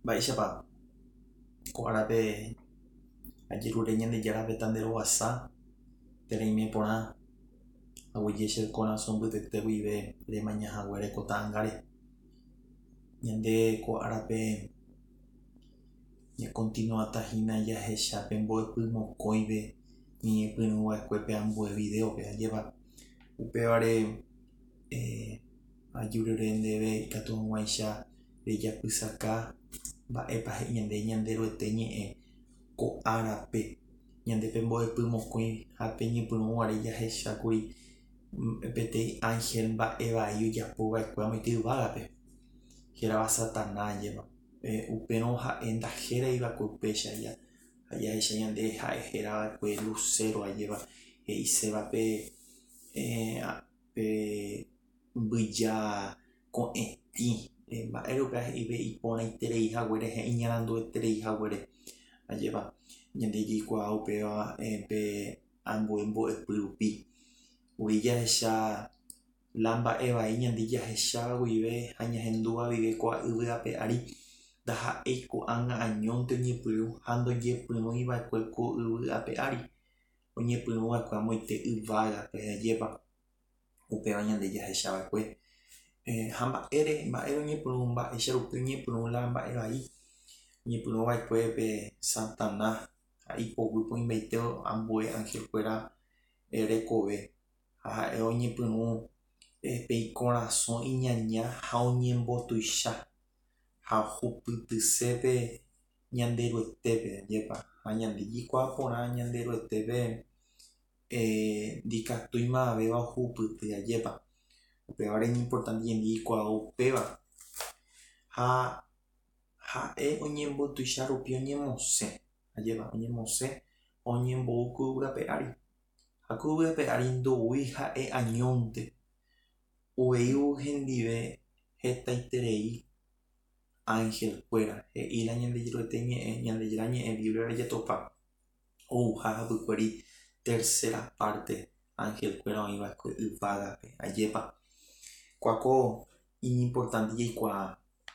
mba'éichapa ko árape ajerure Ñandejárape tanderovasa tereime porã aguyje che corazón pytete guive remañahaguére ko ta'ãngáre ñande ko árape continuatahína jahecha pe mbo'epy mokõive ñeñepyrũva'ekuépe ambue videópe ajépa upévare ajurere ndéve ikatu hag̃uáicha rejapysaka mba'épa he'i ñande ñandero'ete ñe'ẽ ko árape ñande pe mbo'epy mokõi ha peñepyrũguare jahechákuri peteĩ ángel mba'e vai ojapova'ekue amoite yvágape hérava Satanásjeva upérõ ha'e ndahéraivako upéicha ja jahecha ñande ha'e hérava'ekue Lucero-ajéva he'iseva pe mbyja ko'ẽtĩ mba'érupi he'ive iporãitereihaguére iñaranduetereihaguére ajépa ñande jaikuaa upéva pe ambue mbo'epy rupi ui jahecha lamba'e vai ñande jahecháva guive ha ñahendúva guive ko yvyrape ári ndaha'éi ko'ág̃a añónte oñepyrũ ha ndojepyrũiva'ekue ko yvy'ápe ári oñepyrũva'ekue amoite yvágape ajépa upéva ñande jahechava'ekue ha mba'ére oñepyrũ mba'éicharupi oñepyrũ la mba'e vai oñepyrũva'ekue pe Satanás ha ipoguýpe oimbaite ambue ángelkuéra rekove ha ha'e oñepyrũ pe ikorasõ iñaña ha oñembotuicha ha hupytysépe ñande ro'etépe ajépa ha ñande jaikuaa porã ñande ro'etépe ndikatúimaveva ohupyty ajépa upévare importante ñande jaikuaa upéva ha ha'e oñembotuicha rupi oñemosẽ ajépa oñemosẽ oñembou ku yvyrape ári ha ku yvyrape ári ndoúi ha'e añónte oĩvu hendive hetaiterei ángelkuéra he'ína ñande ro'ete ñe'ẽ ñandejéra ñe'ẽ Biblia rejatopa ouha hapykuéri tercera parte ángelkuéra oĩva'ekue yvágape ajépa kuako importante jaikuaa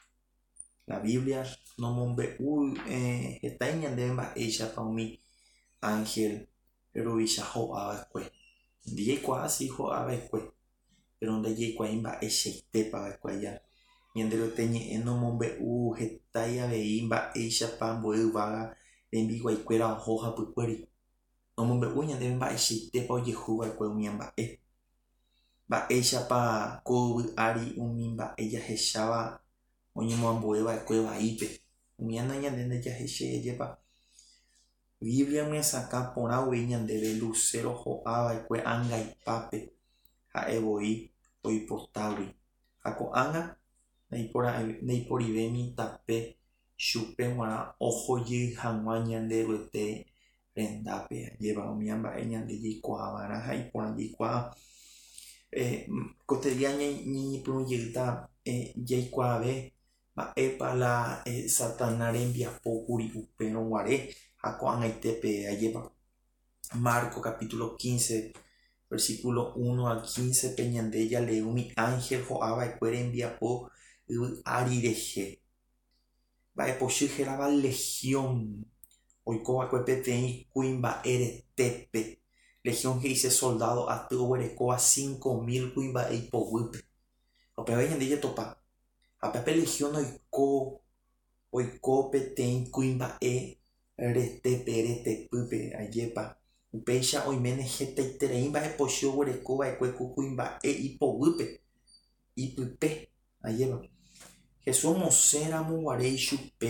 la Biblia nomombe'u hetái ñandéve mba'éichapa umi ángel ruvicha ho'ava'ekue jaikuaa asi ho'ava'ekue pero ndajaikuái mba'eichaitépava'ekue aja ñande ro'ete ñe'ẽ nomombe'u hetái avei mba'éichapa ambue yvága rembiguaikuéra oho hapykuéri nomombe'u ñandéve mba'eichaitépa ojehuva'ekue umi amba'e mba'éichapa ko yvy ári umi mba'e jahecháva oñemoambueva'ekue vaípe umiana ñande ndajahechái ajépa Biblia oñesakã porã voi ñandéve Lucero ho'ava'ekue ángaipápe ha'evoi oipotágui ha ko'ág̃a ndaiporivémi tape chupe g̃uarã ohojy hag̃ua ñande ro'ete rendápe ajépa umi amba'e ñande jaikuaava'erã ha iporã jaikuaa koteria ñeñepyrũjeýta jaikuaave mba'épa la Satanás rembiapókuri upérõguare ha ko'ag̃aitépe ajépa Marcos capítulo 15 versículo 1 al 15 pe ñande jale'ỹmi ángel ho'ava'ekue rembiapo yvy ári rehe mba'epochy hérava legión oikova'ekue peteĩ kuimba'e retépe legión he'ise soldado aty oguerekóva 5.000 kuimba'e ipoguýpe upévai ñande jatopa ha pépe legión oiko peteĩ kuimba'e retépe retepýpe ajépa upéicha oiméne hetaiterei mba'epochy oguerekova'ekue ku kuimba'e ipoguýpe ipype ajépa Jesús osẽramoguaréi chupe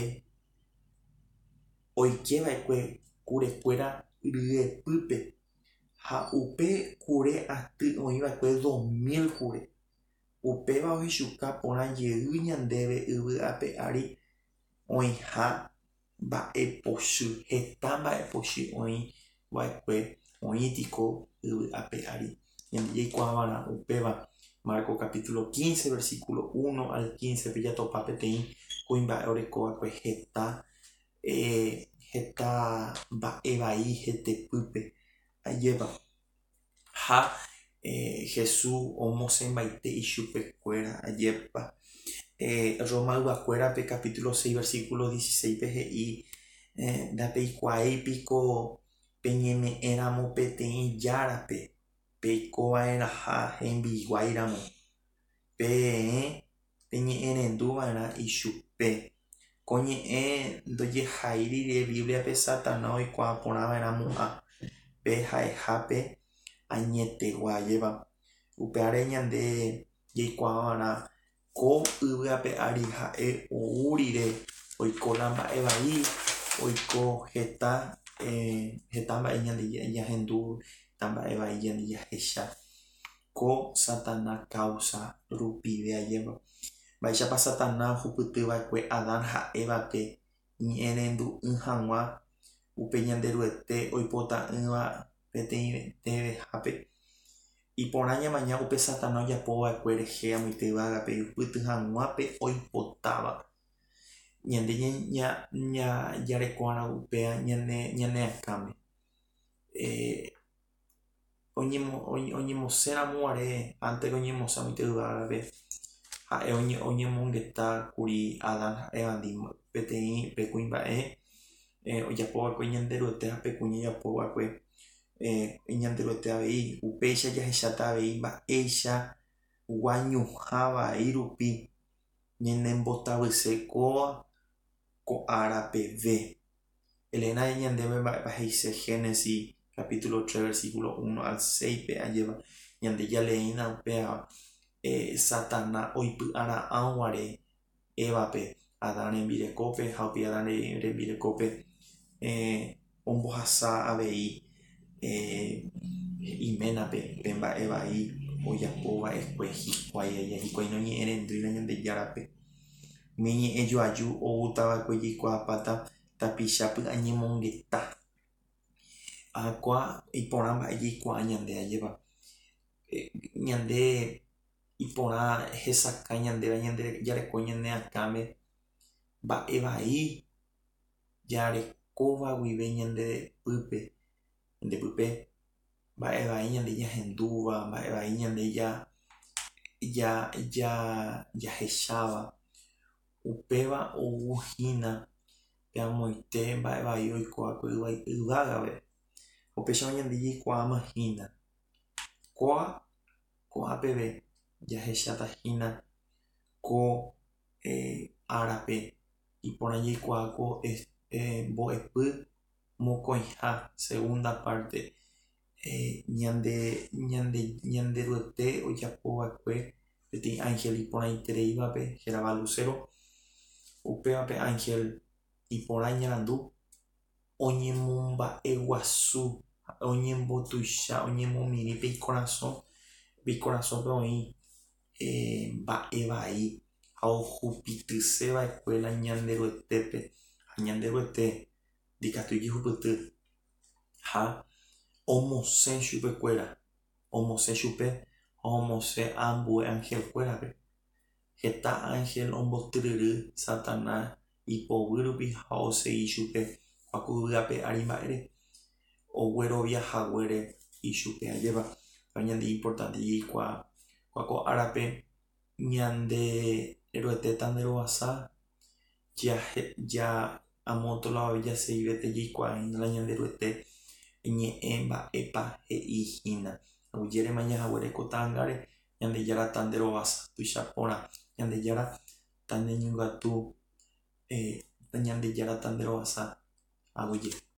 oikeva'ekue kurekuéra ryepýpe ha upe kure aty oĩva'ekue 2000 kure upéva ohechuka porãjey ñandéve yvy'ápe ári oĩha mba'epochy heta mba'epochy oĩva'ekue oĩtiko yvy'ápe ári ñande jaikuaavarã upéva Marcos capítulo 15 versículo 1 al 15 pe jatopa peteĩ kuimba'e orekova'ekue heta mba'e vai hetepýpe ajépa ha Jesús omosẽmbaite ichupekuéra ajépa Roma Ubacuérape, capítulo 6, versículo 16, PGI, Dapeicuaei pico peñeme éramo peteĩ járape, peikovaeraha hembiguaíramo, peñe'ẽrenduva'erã ichupe, koñe'ẽ ndojehai rire Bibliape Satanás oikuaa porãva'erã mu'ã pe ha'ehápe añeteguajéva. Upeáre ñande jaikuaava'erã ko yvy'ápe ári ha'e ou rire oikóla mba'e vai, oiko heta mba'e ñande jahendu, heta mba'e vai ñande jahecha ko Satanás causa rupiveajéva. Mba'éichapa Satanás ohupytyva'ekue Adán ha'évape ñe'ẽrendu'ỹ hag̃ua upe ñande ryete oipota'ỹva peteĩ tevehápe. Iporã ñamaña upe Satanás ojapova'ekue rehe amoitévagape ipyty hag̃uápe oipotáva ñande ñajarekova'erã upea ñane akãme, oñemosẽramoguare antes oñemosẽ amoite yvágape ha'e oñemongetákuri Adán ha'éva ndima peteĩ pe kuimba'e ojapova'ekue ñande ryete ha pekúñi ojapova'ekue ñande ryete avei upéicha jahecháta avei mba'éicha guañuhã vai rupi ñanembotavýse kóva ko ára peve. Elena ñandéve mba'épa he'ise Génesis capítulo 3 versículo 1 al 6 pe ajéva ñande jaleína upéva Satanás oipy'ara'ãguare Évape Adán rembirekópe ha upéi Adán rembirekópe ombohasa avei iménape pe mba'e vai ojapova'ekue hikuái noñe'ẽrendúire Ñandejárape. Umi ñe'ẽjoaju oútava'ekue jaikuaapáta tapichápy añemongeta. Akua iporã mba'e jaikuaa ñande ajéva. Ñande iporã hesakã ñandéva ñande jareko ñane akãme mba'e vai jarekóva guive ñande pype mba'e vai ñande jahendúva, mba'e vai ñande jahecháva upéva ouhína pe amoite mba'e vai oikóvakue yvágave upéicharamo ñande jaikuaamahína kóva peve jahechátahína ko árape iporã jaikuaáko mbo'epy mokõiha segunda parte ñande ryete ojapova'ekue peteĩ ángel iporãitereivape hérava Lucero upévape ángel iporã ñarandu oñemomba'eguasu oñembotuicha oñemomiri pe ikorasõpe oĩ mba'e vai ha ohupytyseva'ekuéra ñande ryetépe ha ñande ryete ndikatúi jehupyty ha omosẽ chupekuéra omosẽ chupe ha omosẽ ambue ángelkuérape. Heta ángel ombotyryry Satanás ipovy rupi ha osẽi chupe guaku yvy'ápe ári mba'ére ogueroviahaguére ichupe ajéva. Ñande importante jaikuaa ko árape ñande ryetéta nde rovasa amo tolavave jaseivéte jaikuaahína ñande ryete ñe'ẽ mba'épa he'ihína aguyérema ñahaguére ko ta'ãngáre Ñandejára ta nde rovasa tuichaporã Ñandejára ta neñongatu Ñandejára ta nde rovasa aguyje.